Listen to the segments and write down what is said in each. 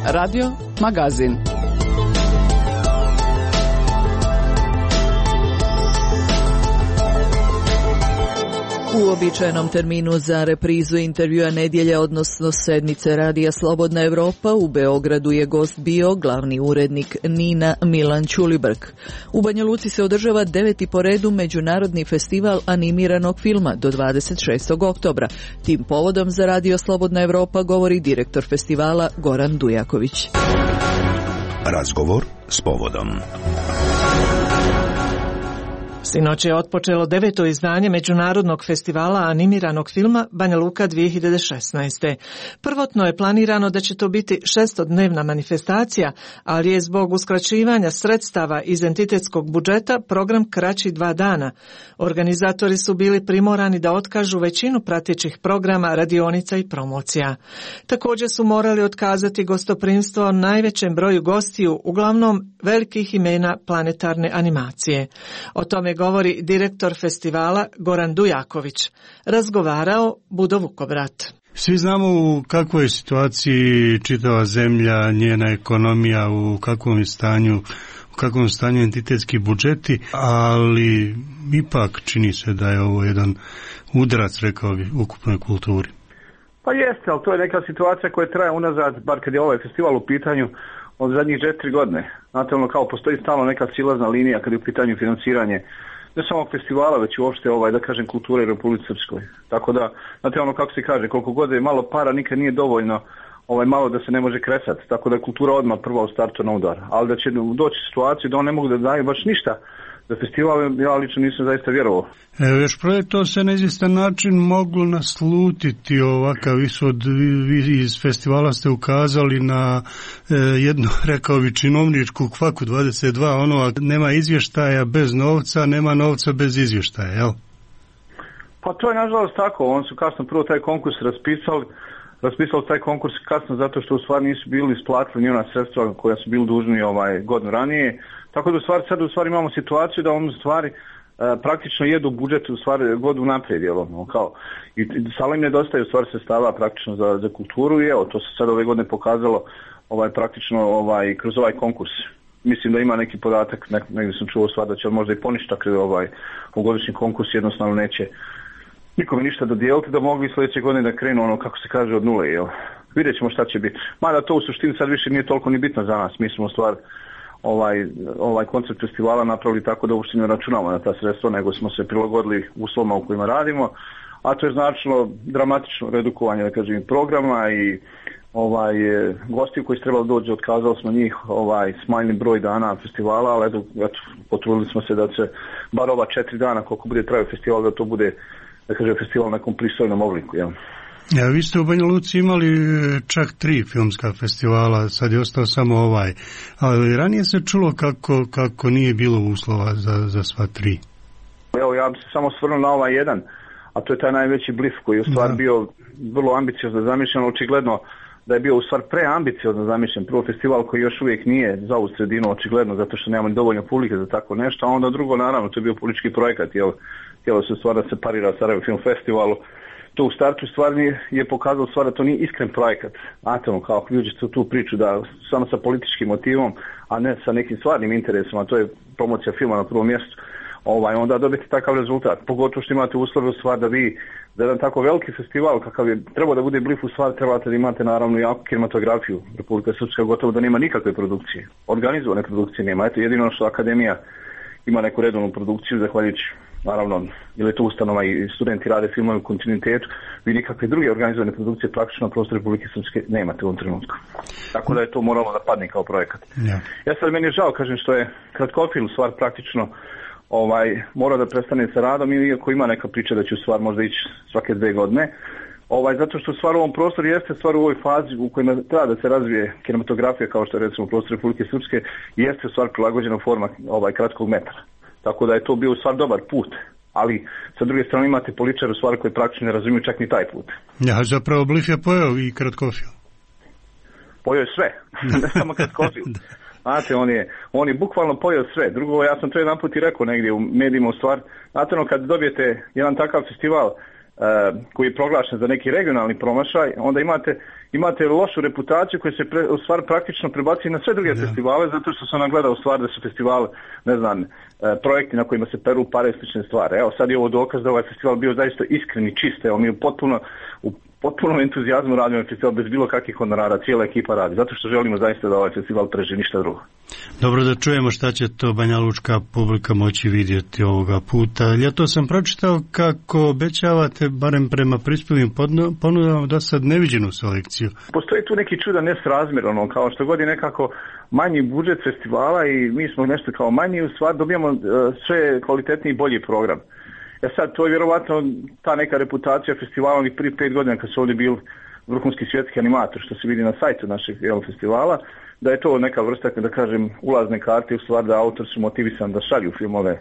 Radio Magazin. U uobičajenom terminu za reprizu intervjua nedjelje, odnosno sedmice Radija Slobodna Europa, u Beogradu je gost bio glavni urednik Nina Milan Ćulibrk. U Banja Luci se održava 9. po redu Međunarodni festival animiranog filma do 26. oktobra. Tim povodom za Radio Slobodna Europa govori direktor festivala Goran Dujaković. Razgovor s povodom. Sinoć je otpočelo 9. izdanje Međunarodnog festivala animiranog filma Banja Luka 2016. Prvotno je planirano da će to biti 6-dnevna manifestacija, ali je zbog uskraćivanja sredstava iz entitetskog budžeta program kraći 2 dana. Organizatori su bili primorani da otkažu većinu pratećih programa, radionica i promocija. Također su morali otkazati gostoprimstvo najvećem broju gostiju, uglavnom velikih imena planetarne animacije. O tome govori direktor festivala Goran Dujaković. Razgovarao Budo Vukobrat. Svi znamo u kakvoj je situaciji čitava zemlja, njena ekonomija, u kakvom stanju entitetski budžeti, ali ipak čini se da je ovo jedan udarac, rekao bi, ukupnoj kulturi. Pa jeste, ali to je neka situacija koja traje unazad, bar kad je ovaj festival u pitanju, od zadnjih 4 godine. Znate, kao postoji stalno neka silazna linija kad je u pitanju financiranje ne samo festivala, već i uopšte kulture u Republici Srpskoj. Tako da, znate, kako se kaže, koliko god je malo para, nikad nije dovoljno malo da se ne može kresati. Tako da je kultura odmah prva u startu na udar. Ali da će doći situaciju da on ne mogu da daju baš ništa za festival, ja lično nisam zaista vjerovao. Još prije to se na izvjestan način moglo naslutiti ovakav ishod. Vi iz festivala ste ukazali na jednu, rekao bi, činovničku kvaku 22, nema izvještaja bez novca, nema novca bez izvještaja, jel? Pa to je nažalost tako, oni su kasno prvo taj konkurs raspisali taj konkurs kasno zato što u stvari nisu bili isplatili ni ona sredstva koja su bili dužni godinu ranije. Tako da sad u stvari imamo situaciju da on u stvari praktično jedu budžet u stvari godinu naprijed, i sada im nedostaje u stvari sredstava praktično za kulturu i evo, to se sad ove godine pokazalo praktično kroz ovaj konkurs. Mislim da ima neki podatak, negdje sam čuo stvar da će možda i poništiti u godišnji konkurs, jednostavno neće nikome ništa dodijeliti, da mogli sljedeće godine da krenu kako se kaže od nule, jel? Vidjet ćemo šta će biti. Mada to u suštini sad više nije toliko ni bitno za nas, mi smo u stvar ovaj koncept festivala napravili tako da uopšte ne računamo na ta sredstva, nego smo se prilagodili uslovima u kojima radimo, a to je značilo dramatično redukovanje, da kažem, programa i gostiju koji su trebali doći, otkazali smo njih, smanjili broj dana festivala, ali eto, potrudili smo se da se bar ova 4 dana koliko bude trajao festival, da to bude, da kažem, festival na nekom pristojnom obliku, jel? Ja, vi ste u Banja Luci imali čak 3 filmska festivala, sad je ostao samo ovaj. Ali ranije se čulo kako nije bilo uslova za sva 3. Evo, ja bih se samo osvrnuo na ovaj jedan, a to je taj najveći Blif koji je u stvari bio vrlo ambiciozno zamišljen, očigledno da je bio u stvari preambiciozno zamišljen. Prvo, festival koji još uvijek nije za ovu sredinu, očigledno, zato što nemamo dovoljno publike za tako nešto, a onda drugo, naravno, to je bio politički projekat, htjelo se stvar da se parira Sarajevo Film Festivalu. To u startu stvarni je pokazalo stvar da to nije iskren projekat. Znate, kao ljudi su tu priču da samo sa političkim motivom, a ne sa nekim stvarnim interesima, to je promocija filma na prvom mjestu, onda dobiti takav rezultat. Pogotovo što imate uslove u stvar da vi, za jedan tako veliki festival kakav je trebao da bude Blif, u stvar trebate da imate naravno jaku kinematografiju. Republika Srpska gotovo da nema nikakve produkcije. Organizovane produkcije nema. Eto, jedino što Akademija ima neku redovnu produkciju, zahvaljujući, naravno, ili je to ustanova i studenti rade filmove u kontinuitetu, vi nikakve druge organizovane produkcije praktično na prostoru Republike Srpske nemate u ovom trenutku. Tako da je to moralo da padne kao projekat. Ja sad, meni je žao, kažem, što je kratkofilm stvar praktično mora da prestane sa radom, iako ima neka priča da će u stvar možda ići svake 2 godine. Zato što stvar u ovom prostoru jeste stvar u ovoj fazi u kojima treba da se razvije kinematografija, kao što je recimo prostor Republike Srpske, jeste stvar prilagođena forma kratkog metra. Tako da je to bio stvar dobar put, ali sa druge strane imate političare u stvari koji praktično ne razumiju čak ni taj put. Ja, zapravo Blif je pojeo i kratkofilm. Pojeo je sve, ne samo kratkofilm. Znate, on je bukvalno pojeo sve. Drugo, ja sam to jedan put i rekao negdje u medijima u stvar. Znate, kad dobijete jedan takav festival koji je proglašen za neki regionalni promašaj, onda imate lošu reputaciju koja se u stvari praktično prebaci na sve druge festivale, zato što se nam gleda u stvari da su festival, ne znam, projekti na kojima se peru pare i slične stvari. Evo sad je ovo dokaz da ovaj festival bio zaista iskren i čist. Evo mi u potpunom entuzijazmu radimo festival bez bilo kakvih honorara, cijela ekipa radi, zato što želimo zaista da ovaj festival preživi, ništa drugo. Dobro, da čujemo šta će to banjalučka publika moći vidjeti ovoga puta. Ja to sam pročitao kako obećavate, barem prema prispjelim ponudama, da sad neviđenu selekciju. Postoji tu neki čudan nesrazmjer, kao što god je nekako manji budžet festivala i mi smo nešto kao manji, u stvari dobijamo sve kvalitetniji i bolji program. Sad, to je vjerovatno ta neka reputacija festivala onih prije 5 godina kad su ovdje bili vrhunski svjetski animator, što se vidi na sajtu našeg festivala, da je to neka vrsta, da kažem, ulazne karte, u stvari da autor su motivisan da šalju filmove,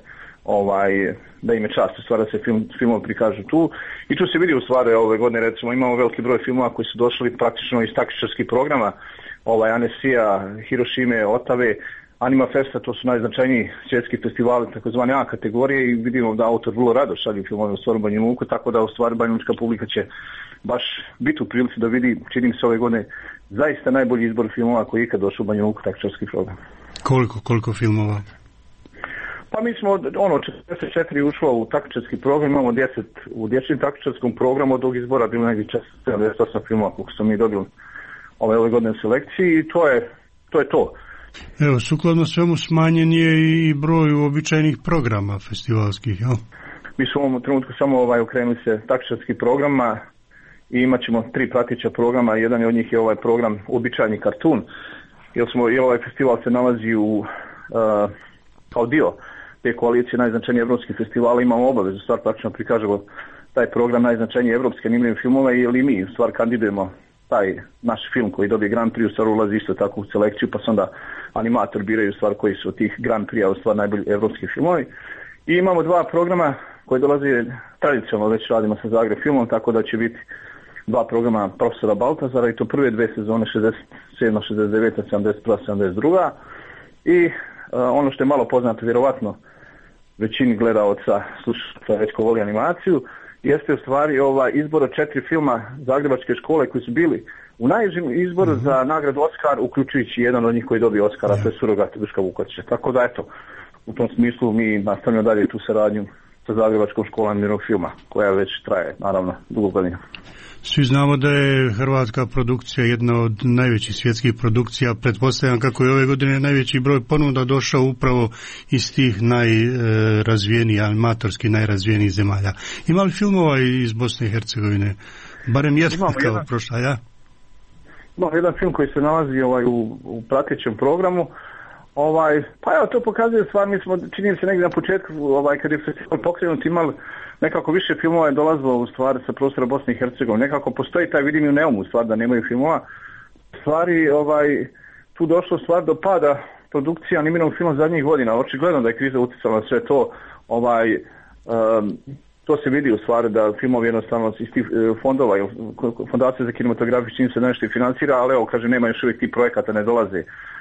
da im je čast, u stvari da se filmovi prikažu tu. I tu se vidi u stvari ove godine, recimo, imamo veliki broj filmova koji su došli praktično iz takmičarskih programa, Annecy-a, Hirošime, Otave, Anima Festa, to su najznačajniji svjetski festivali, takozvane A kategorije, i vidimo da autor vrlo rado šalju filmove u stvari Banja Luku, tako da u stvari banjalučka publika će baš biti u prilici da vidi, čini se ove godine, zaista najbolji izbor filmova koji je ikad došao u Banja Luku takmičarski program. Koliko filmova? Pa mi smo 44 ušlo u takmičarski program, imamo 10 u dječjem takmičarskom programu, od ovog izbora bilo negdje 78 filmova koliko smo mi dobili ove godine u selekciji, i to je to. Evo, sukladno svemu smanjen je i broj uobičajenih programa festivalskih, jel? Mi smo u ovom trenutku samo okrenuli se takmičarskih programa i imat ćemo 3 prateća programa. Jedan od njih je ovaj program Uobičajeni kartun, jer ovaj festival se nalazi kao dio te koalicije najznačajnije evropskih festivala. Imamo obavezu stvar praktično prikažemo taj program najznačajnije evropske animirane filmove, ili mi u stvar kandidujemo taj naš film koji dobije Grand Prix, u stvari ulazi isto tako u selekciju, pa se onda animator biraju stvar koji su od tih Grand Prix-a u stvar najbolji evropski filmovi. I imamo 2 programa koji dolaze tradicionalno, već radimo sa Zagreb filmom, tako da će biti 2 programa profesora Baltazara, i to prve 2 sezone, 67, 69, 71, 72. I ono što je malo poznato, vjerovatno većini gledaoca, slušaoca već ko voli animaciju, jeste u stvari izbor od 4 filma Zagrebačke škole koji su bili u najnižem izboru za nagradu Oskar, uključujući jedan od njih koji dobije Oskara, to je Surogat Duška Vukotića. Tako da eto, u tom smislu mi nastavljamo dalje tu saradnju sa Zagrebačkom školom animiranog filma, koja već traje, naravno, dugo godina. Svi znamo da je hrvatska produkcija jedna od najvećih svjetskih produkcija. Pretpostavljam kako je ove godine najveći broj ponuda došao upravo iz tih najrazvijenijih, animatorski najrazvijenijih zemalja. Ima li filmova iz Bosne i Hercegovine? Barem jedan kao prošla, ja? Imamo jedan film koji se nalazi u pratećem programu. Pa evo, to pokazuje stvar, mi smo, čini se negdje na početku, kad je festival pokrenut, imali nekako više filmova je dolazilo u stvari sa prostora Bosne i Hercegovine. Nekako postoji taj, vidim i u Neumu, stvar da nemaju filmova. Stvari, tu došlo stvar do pada produkcija animiranog filma zadnjih godina. Očigledno da je kriza utjecala na sve to. To se vidi u stvari da filmovi jednostavno iz tih fondova, Fondacija za kinematografiju čini se nešto i financira, ali evo, kaže, nema još uvijek tih projekata, ne dolaze.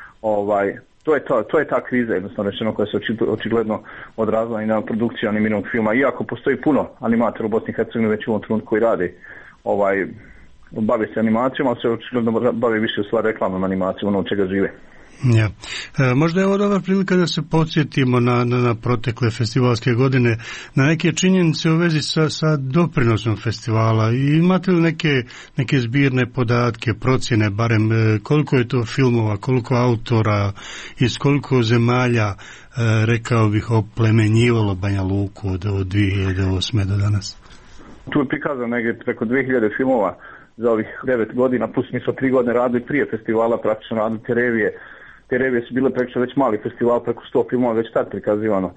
To je ta kriza, jednostavno rečeno, koja se očigledno odrazila i na produkciju animiranog filma. Iako postoji puno animatora u Bosni i Hercegovini već u ovom trenutku koji rade, bave se animacijom, ali se očigledno bave više u stvari reklamnom animacijom, ono od čega žive. Ja. Možda je ovo dobra prilika da se podsjetimo na protekle festivalske godine, na neke činjenice u vezi sa doprinosom festivala. I imate li neke zbirne podatke, procjene, barem koliko je to filmova, koliko autora, iz koliko zemalja, rekao bih, oplemenjivalo Banja Luku od 2008. do danas? Tu je prikazano negdje preko 2000 filmova za ovih 9 godina, plus mi smo 3 godine radili prije festivala, praktično radili te revije. Te revije su bile praktično već mali festival, preko 100 filmova već tad prikazivano.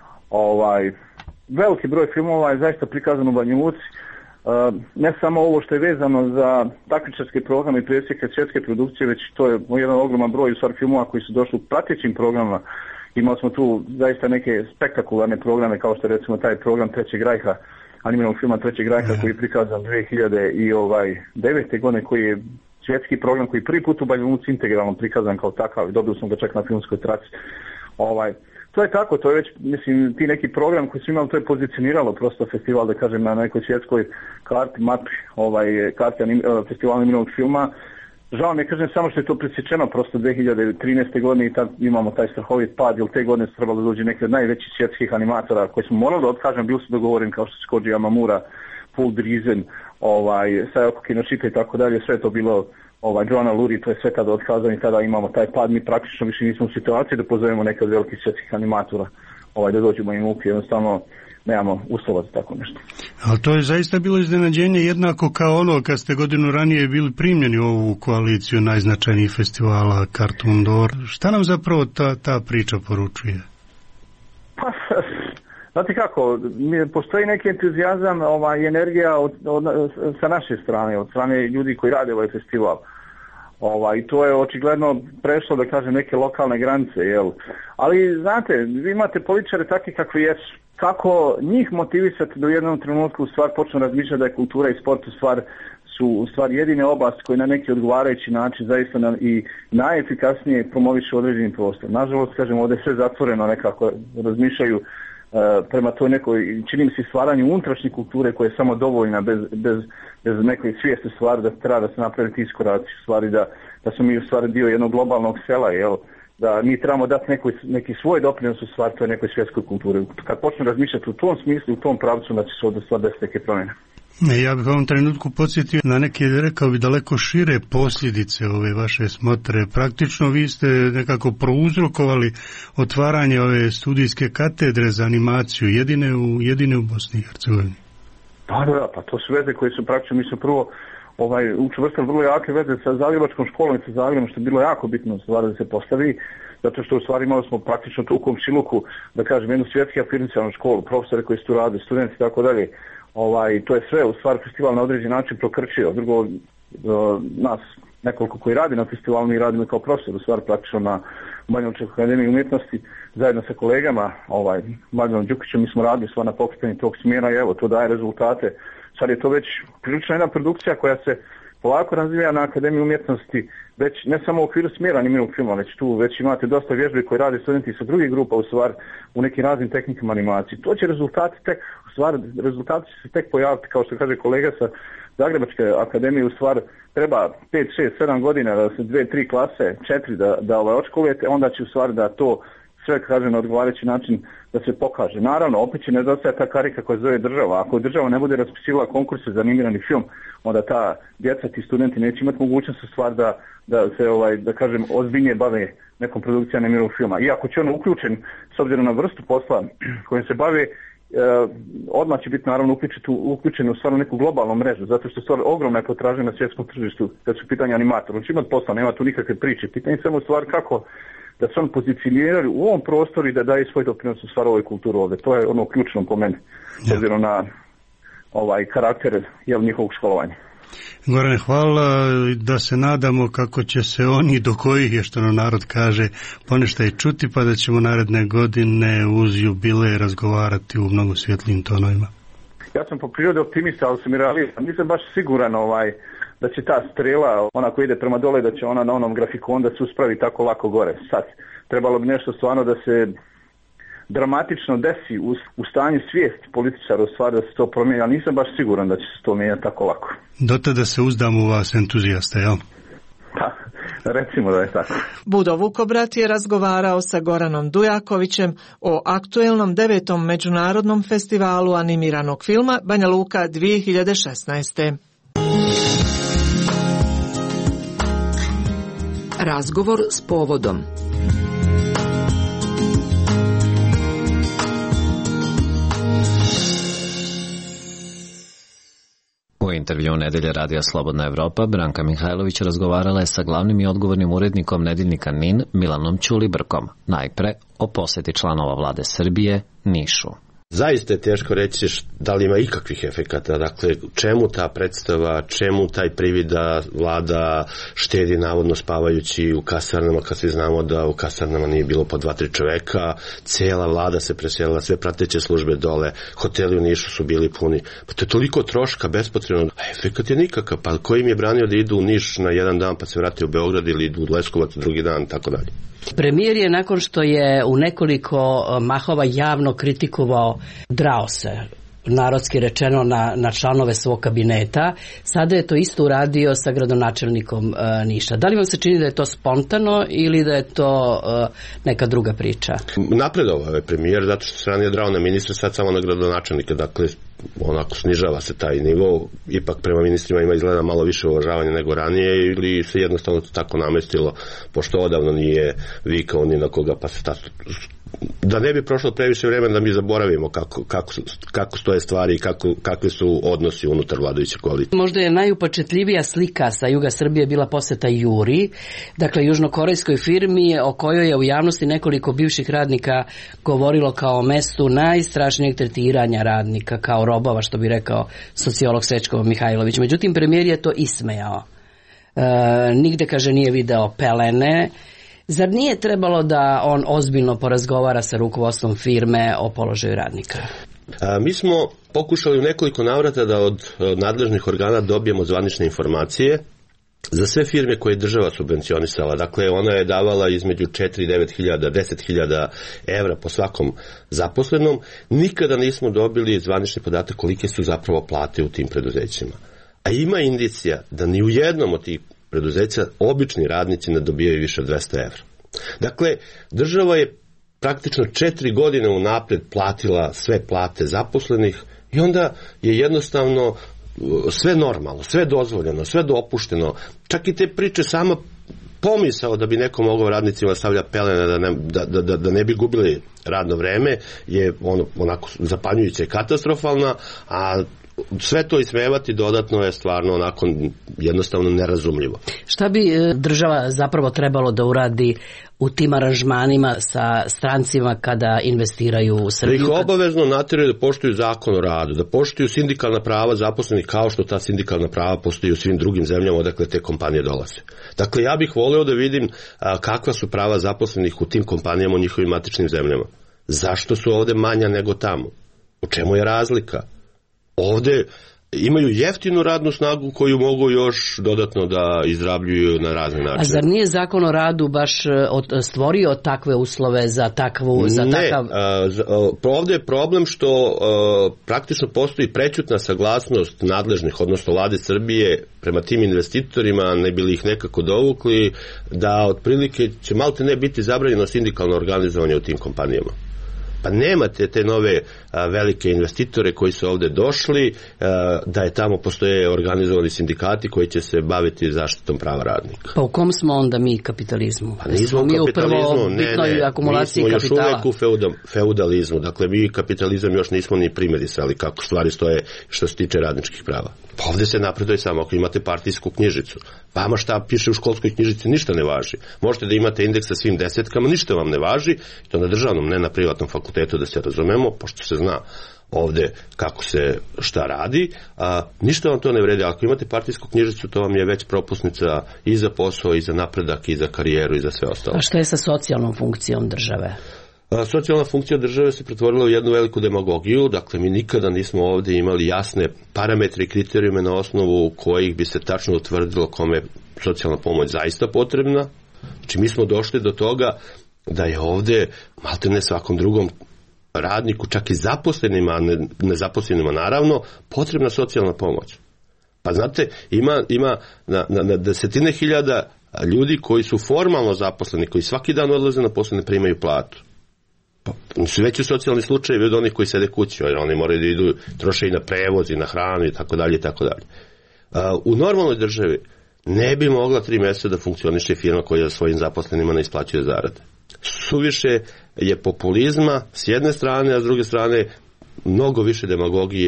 Veliki broj filmova je zaista prikazano u Banja Luci. Ne samo ovo što je vezano za takmičarske programe i presjeke svjetske produkcije, već to je jedan ogroman broj u stvari filmova koji su došli u pratećim programima. Imali smo tu zaista neke spektakularne programe, kao što je recimo taj program Trećeg rajha, animiranog filma Trećeg rajha, koji je prikazan 2009. godine, koji je svjetski program koji prvi put u Banja Luci integralno prikazan kao takav, dobili smo ga čak na filmskoj traci. To je tako, to je već, mislim, ti neki program koji su imali, to je pozicioniralo prosto festival, da kažem, na nekoj svjetskoj karti, mapi, karti festivala animiranog filma. Žao mi je, kažem, samo što je to presječeno prosto 2013. godine i tad imamo taj strahovit pad, jer te godine su trebalo da dođe neki od najvećih svjetskih animatora koji smo morali da otkažem, bili su dogovoreni kao što su Koji Yamamura, Paul Driesen, Sayoko Kinoshita i tako dalje, sve to bilo Joanna Luri, to je sve tada otkazano i tada imamo taj pad, mi praktično više nismo u situaciji da pozovemo neke od velikih svjetskih animatora da dođemo im upi, jednostavno nemamo uslova za tako nešto. Ali to je zaista bilo iznenađenje jednako kao ono kad ste godinu ranije bili primljeni u ovu koaliciju najznačajnijih festivala Cartoon d'Or. Šta nam zapravo ta priča poručuje? Pa, znate kako, postoji neki entuzijazam i energija sa naše strane, od strane ljudi koji rade ovaj festival. I to je očigledno prešlo, da kažem, neke lokalne granice, jel? Ali, znate, vi imate političare takvi kakvi jesu. Kako njih motivisati da u jednom trenutku u stvar počnu razmišljati da je kultura i sport u stvar jedine oblasti koje na neki odgovarajući način zaista i najefikasnije promovišu određeni prostor. Nažalost, kažem, ovdje sve zatvoreno nekako razmišljaju prema toj nekoj, čini mi se, stvaranju unutrašnje kulture koja je samo dovoljna bez nekoj svijesti stvari da treba da se napraviti iskoraci, stvari da smo mi u stvari dio jednog globalnog sela, jel? Da mi trebamo dati neki svoj doprinos u stvari toj nekoj svjetskoj kulturi. Kad počnu razmišljati u tom smislu, u tom pravcu, da će se ovdje stvar desiti neke promjene. Ja bih u ovom trenutku podsjetio na neke, rekao bi, daleko šire posljedice ove vaše smotre. Praktično vi ste nekako prouzrokovali otvaranje ove studijske katedre za animaciju, jedine u Bosni i Hercegovini. Pa to su veze koje su praktično, mi su prvo učvrstili vrlo jake veze sa Zagrebačkom školom i sa Zagrebom, što je bilo jako bitno stvar da se postavi, zato što u stvari imali smo praktično tu u komšiluku, da kažem, jednu svjetski afirmacijalnu školu, profesore koji su tu rade, studenti i tako dalje. To je sve u stvari festival na određen način prokrčio. Drugo, nas nekoliko koji radi na festivalu, mi radimo kao profesor u stvari praktično na Banjalučkoj akademiji umjetnosti zajedno sa kolegama, Mladenom Đukićem, mi smo radili stvar na pokretanju tog smjera i evo, to daje rezultate. Sad je to već prilično jedna produkcija koja se polako razvija na Akademiji umjetnosti, već ne samo u okviru smjera animiranog filma, već imate dosta vježbi koje rade studenti sa drugih grupa u stvari u nekim raznim tehnikama animacije. To će rezultati će se tek pojaviti, kao što kaže kolega sa Zagrebačke akademije, u stvari treba 5, 6, 7 godina da se 2, 3 klase, 4 da odškolujete, onda će u stvari da to sve kaže na odgovarajući način da se pokaže. Naravno, opet će nedostaje ta karika koja zove država. Ako država ne bude raspisivala konkurse za animirani film, onda ta djeca, ti studenti neće imati mogućnost u stvar da se, da kažem, ozbiljnije bave nekom produkcijom animiranog filma. Iako će ono uključen, s obzirom na vrstu posla kojim se bave, odmah će biti naravno uključen u stvarno neku globalnu mrežu, zato što stvar ogromna je potražnja na svjetskom tržištu kad su pitanje animatora. On će imati posla, nema tu nikakve priče. Pitanje samo stvar kako da se on pozicioniraju u ovom prostoru i da daje svoj doprinos u stvar ovoj kulturu ovdje. To je ono ključno po meni, s obzirom na karakter njihovog školovanja. Gorane, hvala, da se nadamo kako će se oni do kojih je, što narod kaže, ponešto i čuti, pa da ćemo naredne godine uz jubilej razgovarati u mnogo svjetlijim tonovima. Ja sam po prirodi optimista, ali sam i realista. Nisam baš siguran da će ta strela, ona koja ide prema dole, da će ona na onom grafikonu da se uspravi tako lako gore. Sad, trebalo bi nešto stvarno da se dramatično desi u stanju svijesti političara u stvari da se to promijeni, ali nisam baš siguran da će se to mijenjati tako lako. Do tada se uzdam u vas entuzijasta, jel? Pa, recimo da je tako. Budo Vukobrat je razgovarao sa Goranom Dujakovićem o aktuelnom 9. međunarodnom festivalu animiranog filma Banja Luka 2016. Razgovor s povodom. U intervju Nedelje radija Slobodna Evropa, Branka Mihajlović razgovarala je sa glavnim i odgovornim urednikom Nedeljnika NIN, Milanom Ćulibrkom, najpre o posjeti članova vlade Srbije Nišu. Zaista je teško reći da li ima ikakvih efekata, dakle čemu ta predstava, čemu taj privid da vlada štedi navodno spavajući u kasarnama, kad svi znamo da u kasarnama nije bilo po 2-3 čoveka, cela vlada se preselila, sve prateće službe dole, hoteli u Nišu su bili puni, pa to je toliko troška bespotrebno, a efekat je nikakav, pa ko im je branio da idu u Niš na jedan dan pa se vrati u Beograd ili idu u Leskovac drugi dan, tako dalje. Premijer je nakon što je u nekoliko mahova javno kritikovao, drao se, narodski rečeno, na članove svog kabineta, sada je to isto uradio sa gradonačelnikom Niša. Da li vam se čini da je to spontano ili da je to neka druga priča? Napredovao je premijer zato što se ranije drao na ministra, sad samo na gradonačelnika, dakle onako snižava se taj nivo, ipak prema ministrima ima izgleda malo više uvažavanja nego ranije ili se jednostavno to tako namestilo, pošto odavno nije vikao ni na koga, pa se da ne bi prošlo previše vremena da mi zaboravimo kako stoje stvari i kakvi su odnosi unutar vladajuće koalicije. Možda je najupečetljivija slika sa juga Srbije bila poseta Juri, dakle južnokorejskoj firmi o kojoj je u javnosti nekoliko bivših radnika govorilo kao mestu najstrašnijeg tretiranja radnika, kao robova, što bi rekao sociolog Srećko Mihajlović. Međutim, premijer je to ismejao. Nigde, kaže, nije video pelene. Zar nije trebalo da on ozbiljno porazgovara sa rukovodstvom firme o položaju radnika? Mi smo pokušali u nekoliko navrata da od nadležnih organa dobijemo zvanične informacije za sve firme koje je država subvencionisala. Dakle, ona je davala između 4 i 9 hiljada, 10 hiljada evra po svakom zaposlenom. Nikada nismo dobili zvanični podatak kolike su zapravo plate u tim preduzećima. A ima indicija da ni u jednom od tih preduzeća obični radnici ne dobijaju više od 200 evra. Dakle, država je praktično 4 godine unapred platila sve plate zaposlenih i onda je jednostavno sve normalno, sve dozvoljeno, sve dopušteno. Čak i te priče sama pomisao da bi neko mogao radnicima stavlja pelene da ne bi gubili radno vreme je onako zapanjujuće i katastrofalna, a sve to ismevati dodatno je stvarno onako jednostavno nerazumljivo. Šta bi država zapravo trebalo da uradi u tim aranžmanima sa strancima kada investiraju u Srbiju? Da ih obavezno natjeraju da poštuju zakon o radu, da poštuju sindikalna prava zaposlenih kao što ta sindikalna prava postoji u svim drugim zemljama odakle te kompanije dolaze. Dakle, ja bih voleo da vidim kakva su prava zaposlenih u tim kompanijama u njihovim matičnim zemljama. Zašto su ovde manja nego tamo? U čemu je razlika? Ovde imaju jeftinu radnu snagu koju mogu još dodatno da izrabljuju na razne načine. A zar nije zakon o radu baš stvorio takve uslove za takav... Ovde je problem što praktično postoji prećutna saglasnost nadležnih, odnosno vlade Srbije prema tim investitorima, ne bili ih nekako dovukli, da otprilike će malte ne biti zabranjeno sindikalno organizovanje u tim kompanijama. Pa nemate te nove velike investitore koji su ovde došli, da je tamo postoje organizovani sindikati koji će se baviti zaštitom prava radnika. Pa u kom smo onda mi kapitalizmu? Pa nismo u kapitalizmu, mi smo još uvek u feudalizmu. Dakle, mi kapitalizam još nismo ni primerisali kako stvari stoje što se tiče radničkih prava. Pa ovde se napreduje samo ako imate partijsku knjižicu. Vama šta piše u školskoj knjižici ništa ne važi. Možete da imate indeks sa svim desetkama, ništa vam ne važi, to na državnom, ne na privatnom fakultetu, da se razumemo, pošto se zna ovde kako se šta radi, ništa vam to ne vredi. Ako imate partijsku knjižicu, to vam je već propusnica i za posao, i za napredak, i za karijeru, i za sve ostalo. A što je sa socijalnom funkcijom države? Socijalna funkcija države se pretvorila u jednu veliku demagogiju, dakle mi nikada nismo ovde imali jasne parametre i kriterijume na osnovu kojih bi se tačno utvrdilo kome je socijalna pomoć zaista potrebna. Znači mi smo došli do toga da je ovde maltene svakom drugom radniku, čak i zaposlenima, nezaposlenima naravno, potrebna socijalna pomoć. Pa znate, ima na desetine hiljada ljudi koji su formalno zaposleni, koji svaki dan odlaze na posao, ne primaju platu. Pa su veći socijalni slučajevi od onih koji sede kući, jer oni moraju da idu, troše i na prevoz i na hranu i tako dalje i tako dalje. U normalnoj državi ne bi mogla 3 mjeseca da funkcioniše firma koja svojim zaposlenima ne isplaćuje zarade. Suviše je populizma s jedne strane, a s druge strane mnogo više demagogije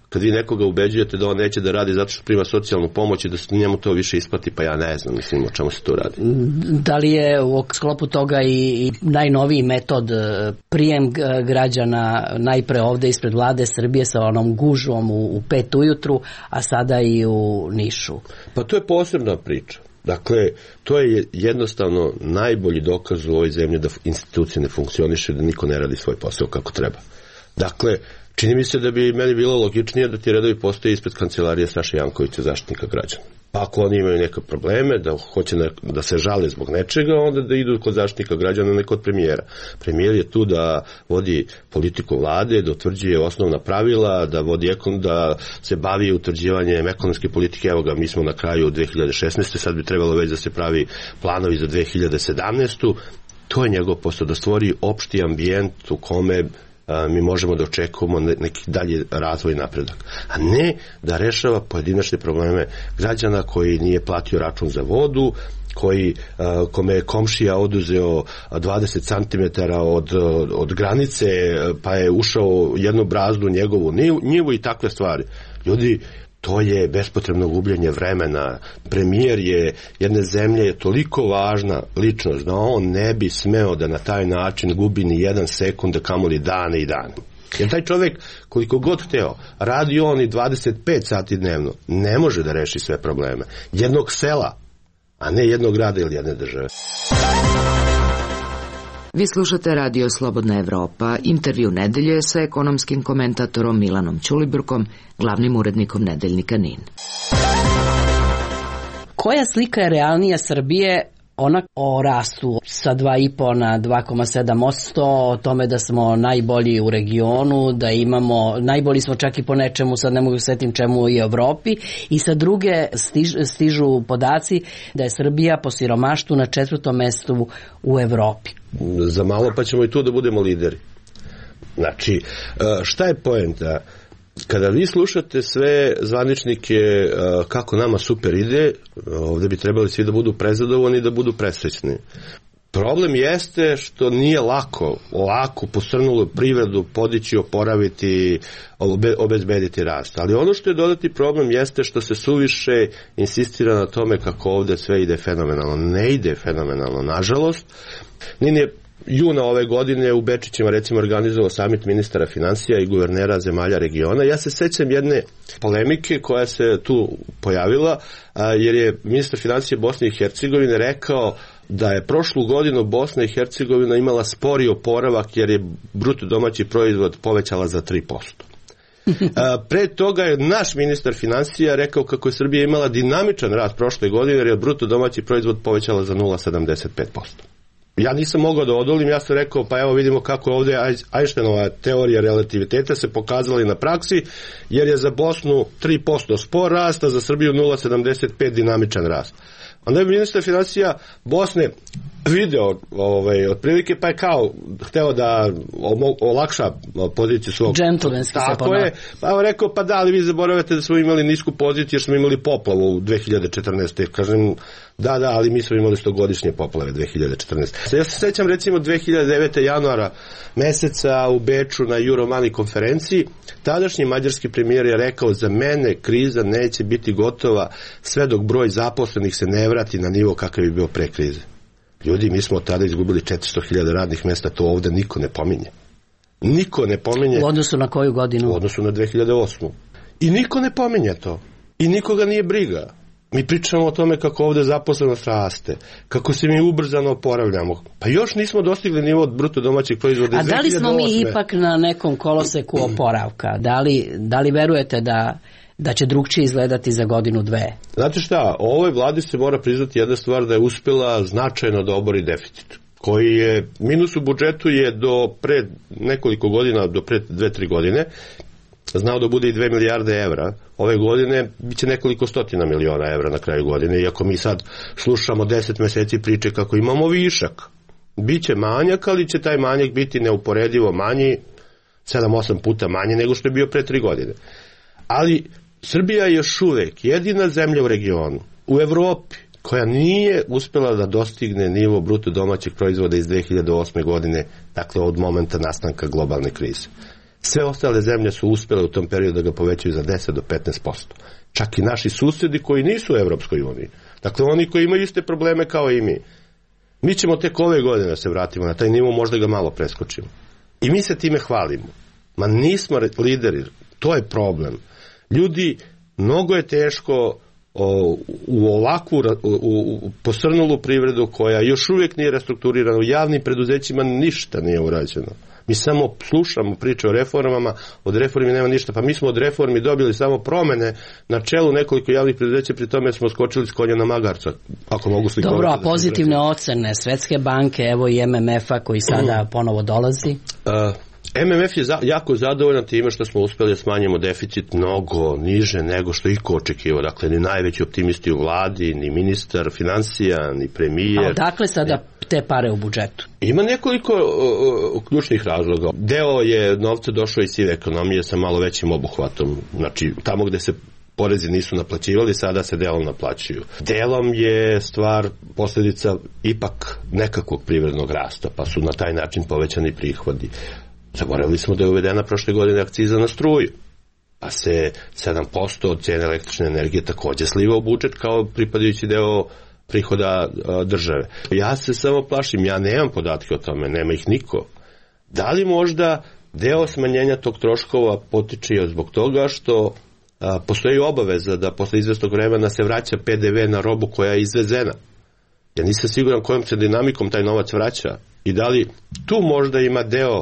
kad vi nekoga ubeđujete da on neće da radi zato što prima socijalnu pomoć i da se njemu to više isplati, pa ja ne znam, mislim o čemu se to radi. Da li je u sklopu toga i najnoviji metod prijem građana najpre ovde ispred vlade Srbije sa onom gužvom u 5 ujutru, a sada i u Nišu? Pa to je posebna priča. Dakle, to je jednostavno najbolji dokaz u ovoj zemlji da institucije ne funkcioniše, da niko ne radi svoj posao kako treba. Dakle, čini mi se da bi meni bilo logičnije da ti redovi postoje ispred kancelarije Saše Jankovića, Zaštitnika građana. Pa ako oni imaju neke probleme, da hoće da se žale zbog nečega, onda da idu kod Zaštitnika građana, ne kod premijera. Premijer je tu da vodi politiku vlade, da utvrđuje osnovna pravila, da se bavi utvrđivanjem ekonomske politike. Evo ga, mi smo na kraju 2016. Sad bi trebalo već da se pravi planovi za 2017. To je njegov posao, da stvori opšti ambijent u kome mi možemo da očekujemo neki dalji razvoj i napredak. A ne da rešava pojedinačne probleme građana koji nije platio račun za vodu, kome je komšija oduzeo 20 cm od granice, pa je ušao jednu brazdu njegovu njivu i takve stvari. Ljudi, to je bespotrebno gubljenje vremena. Premijer jedne zemlje je toliko važna ličnost da on ne bi smeo da na taj način gubi ni jedan sekund, a kamoli dane i dane. Jer taj čovjek, koliko god hteo, radi on i 25 sati dnevno, ne može da reši sve probleme jednog sela, a ne jednog grada ili jedne države. Vi slušate Radio Slobodna Evropa, intervju nedelje sa ekonomskim komentatorom Milanom Ćulibrkom, glavnim urednikom nedeljnika NIN. Koja slika je realnija Srbije? Ona o rastu sa 2,5 na 2,7%, o tome da smo najbolji u regionu, da imamo, najbolji smo čak i po nečemu, sad ne mogu setim čemu i Evropi, i sa druge stižu podaci da je Srbija po siromaštvu na 4. mestu u Evropi. Za malo pa ćemo i tu da budemo lideri. Znači, šta je poenta? Kada vi slušate sve zvaničnike kako nama super ide, ovdje bi trebali svi da budu prezadovoljni i da budu presrećni. Problem jeste što nije lako ovako posrnulu privredu podići, oporaviti, obezbediti rast. Ali ono što je dodati problem jeste što se suviše insistira na tome kako ovdje sve ide fenomenalno. Ne ide fenomenalno, nažalost. Nije juna ove godine u Bečićima recimo organizovao samit ministara financija i guvernera zemalja regiona. Ja se sećam jedne polemike koja se tu pojavila, jer je ministar financija Bosne i Hercegovine rekao da je prošlu godinu Bosna i Hercegovina imala spori oporavak jer je bruto domaći proizvod povećala za 3%. Pre toga je naš ministar financija rekao kako je Srbija imala dinamičan rast prošle godine jer je bruto domaći proizvod povećala za 0,75%. Ja nisam mogao da odolim, ja sam rekao pa evo vidimo kako ovdje Einsteinova teorija relativiteta se pokazala i na praksi, jer je za Bosnu 3% spor rast, a za Srbiju 0,75 dinamičan rast. Onda je ministar financija Bosne video otprilike, pa je kao hteo da olakša poziciju svog. Džentlmenski se tako je, pa je rekao pa da, ali vi zaboravate da smo imali nisku poziciju jer smo imali poplavu u 2014. Kažem, da, ali mi smo imali 100-godišnje poplave 2014. Ja se sećam recimo 2009. januara meseca u Beču na Euromoney konferenciji, tadašnji mađarski premijer je rekao za mene kriza neće biti gotova sve dok broj zaposlenih se ne vrati na nivo kakav je bio pre krize. Ljudi, mi smo tada izgubili 400.000 radnih mjesta, to ovdje niko ne pominje. Niko ne pominje. U odnosu na koju godinu? U odnosu na 2008. I niko ne pominje to. I nikoga nije briga. Mi pričamo o tome kako ovdje zaposlenost raste, kako se mi ubrzano oporavljamo. Pa još nismo dostigli nivo od bruto domaćeg proizvoda iz 2008. A da li smo mi ipak na nekom koloseku oporavka? Da li verujete da će drugčije izgledati za godinu, dve? Znate šta, ovoj vladi se mora priznati jedna stvar, da je uspjela značajno da obori deficit, koji je, minus u budžetu je do pre nekoliko godina, do pre 2-3 godine, znao da bude i 2 milijarde evra. Ove godine biće nekoliko stotina miliona evra na kraju godine, iako mi sad slušamo 10 mjeseci priče kako imamo višak. Biće manjak, ali će taj manjak biti neuporedivo manji, 7-8 puta manji nego što je bio pre 3 godine. Ali Srbija je još uvek jedina zemlja u regionu, u Evropi, koja nije uspjela da dostigne nivo bruto domaćeg proizvoda iz 2008. godine, dakle od momenta nastanka globalne krize. Sve ostale zemlje su uspjele u tom periodu da ga povećaju za 10 do 15%. Čak i naši susjedi koji nisu u Evropskoj uniji. Dakle, oni koji imaju iste probleme kao i mi. Mi ćemo tek ove godine da se vratimo na taj nivo, možda ga malo preskočimo. I mi se time hvalimo. Ma nismo lideri, to je problem. Ljudi, mnogo je teško u ovakvu posrnulu privredu koja još uvijek nije restrukturirana, u javnim preduzećima ništa nije urađeno. Mi samo slušamo priče o reformama, od reformi nema ništa, pa mi smo od reformi dobili samo promene na čelu nekoliko javnih preduzeća, pri tome smo skočili s konja na magarca, ako mogu slikovati. Dobro, a pozitivne ocene Svetske banke, evo i MMF-a koji sada ponovo dolazi? MMF je jako zadovoljan time što smo uspjeli da smanjimo deficit mnogo niže nego što iko očekivao. Dakle, ni najveći optimisti u vladi, ni ministar financija, ni premijer. A odakle sada te pare u budžetu? Ima nekoliko ključnih razloga. Deo je novca došao iz sive ekonomije sa malo većim obuhvatom. Znači, tamo gde se porezi nisu naplaćivali, sada se delom naplaćuju. Delom je stvar posljedica ipak nekakvog privrednog rasta, pa su na taj način povećani prihodi. Zaboravili smo da je uvedena prošle godine akciza na struju, pa se 7% od cijene električne energije također sliva u budžet kao pripadajući deo prihoda države. Ja se samo plašim, ja nemam podatke o tome, nema ih niko. Da li možda deo smanjenja tog troškova potiče od zbog toga što postoji obaveza da posle izvesnog vremena se vraća PDV na robu koja je izvezena? Ja nisam siguran kojom se dinamikom taj novac vraća i da li tu možda ima deo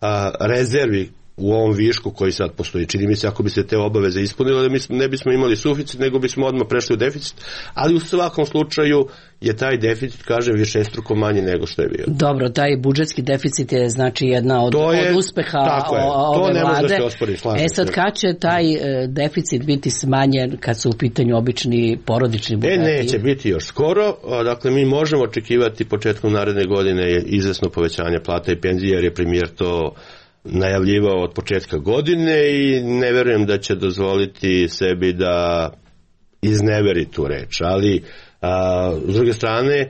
rezervi u ovom višku koji sad postoji. Čini mi se ako bi se te obaveze ispunile da mi ne bismo imali suficit, nego bismo odmah prešli u deficit, ali u svakom slučaju je taj deficit, kažem, višestruko manji nego što je bio. Dobro, taj budžetski deficit je znači jedna od uspeha ove vlade. Sad kad će taj deficit biti smanjen kad su u pitanju obični porodični budžeti? Neće biti još skoro. Dakle, mi možemo očekivati početkom naredne godine izvesno povećanje plata i penzija, jer je premijer to najavljivao od početka godine i ne verujem da će dozvoliti sebi da izneveri tu reč, ali s druge strane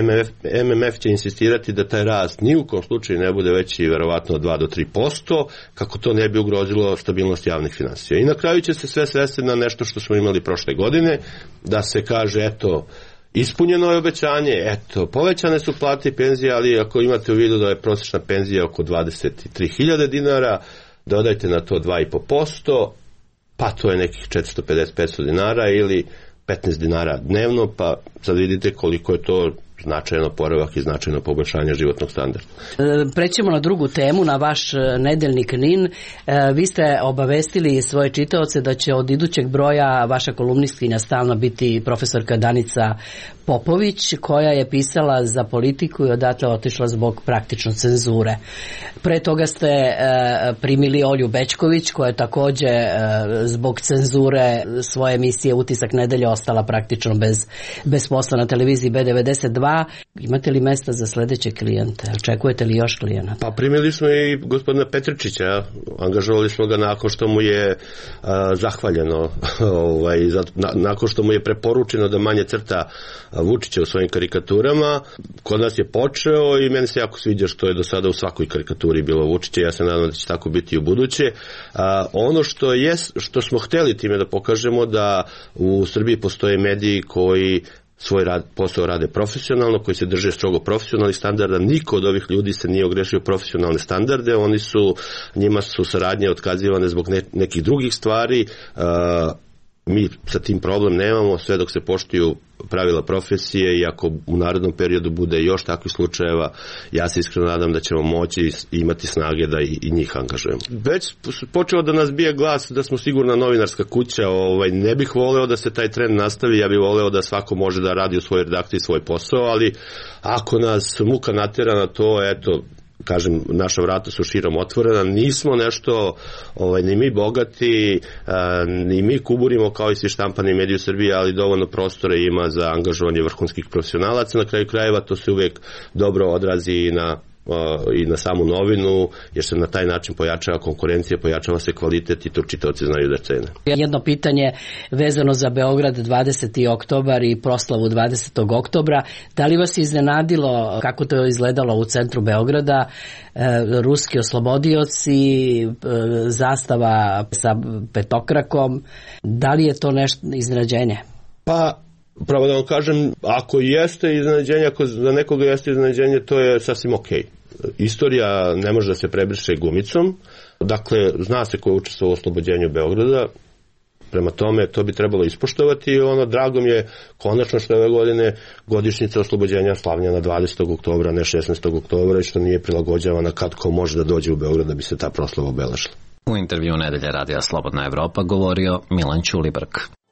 MMF će insistirati da taj rast ni u kom slučaju ne bude veći verovatno od 2 do 3%, kako to ne bi ugrozilo stabilnost javnih finansija. I na kraju će se sve svesti na nešto što smo imali prošle godine, da se kaže eto, ispunjeno je obećanje, eto, povećane su plate i penzije, ali ako imate u vidu da je prosječna penzija oko 23.000 dinara, dodajte na to 2,5%, pa to je nekih 450-500 dinara ili 15 dinara dnevno, pa sad vidite koliko je to značajno oporavak i značajno poboljšanje životnog standarda. Prećemo na drugu temu, na vaš nedeljnik NIN. Vi ste obavestili svoje čitaoce da će od idućeg broja vaša kolumnistkinja stalno biti profesorka Danica Popović, koja je pisala za Politiku i odatle otišla zbog praktično cenzure. Pre toga ste primili Olju Bećković, koja je također zbog cenzure svoje emisije Utisak nedelje ostala praktično bez posla na televiziji B92. Imate li mesta za sljedeće klijente? Očekujete li još klijenata? Pa primili smo i gospodina Petričića, angažovali smo ga nakon što mu je zahvaljeno, nakon što mu je preporučeno da manje crta Vučića u svojim karikaturama. Kod nas je počeo i meni se jako sviđa što je do sada u svakoj karikaturi bilo Vučića, ja se nadam da će tako biti i u buduće. Ono što smo hteli time da pokažemo da u Srbiji postoje mediji koji svoj posao rade profesionalno, koji se drže strogo profesionalnih standarda. Niko od ovih ljudi se nije ogrešio profesionalne standarde, njima su saradnje otkazivane zbog nekih drugih stvari. Mi sa tim problem nemamo, sve dok se poštuju pravila profesije, i ako u narednom periodu bude još takvih slučajeva, ja se iskreno nadam da ćemo moći imati snage da i njih angažujemo. Već počeo da nas bije glas da smo sigurna novinarska kuća, ne bih voleo da se taj trend nastavi, ja bih voleo da svako može da radi u svojoj redakciji svoj posao, ali ako nas muka natjera na to, eto, kažem, naša vrata su širom otvorena, nismo nešto ni mi bogati, ni mi kuburimo kao i svi štampani mediji u Srbiji, ali dovoljno prostora ima za angažovanje vrhunskih profesionalaca. Na kraju krajeva to se uvijek dobro odrazi i na i na samu novinu, jer se na taj način pojačava konkurencija, pojačava se kvalitet i to čitaoci znaju da cene. Jedno pitanje vezano za Beograd 20. oktobar i proslavu 20. oktobra. Da li vas je iznenadilo kako to je izgledalo u centru Beograda, ruski oslobodioci, zastava sa petokrakom? Da li je to nešto iznenađenje? Pa, pravo da vam kažem, ako jeste iznenađenje, ako za nekoga jeste iznenađenje, to je sasvim okej. Istorija ne može da se prebriše gumicom, dakle, zna se ko je učestvovao u oslobođenju Beograda, prema tome to bi trebalo ispoštovati i drago mi je konačno što ove godine godišnjica oslobođenja slavljena 20. oktobra, ne 16. oktobra i što nije prilagođavana kad ko može da dođe u Beograd da bi se ta proslava obeležila. U intervju Nedelje radija Slobodna Evropa govorio Milan Ćulibrk.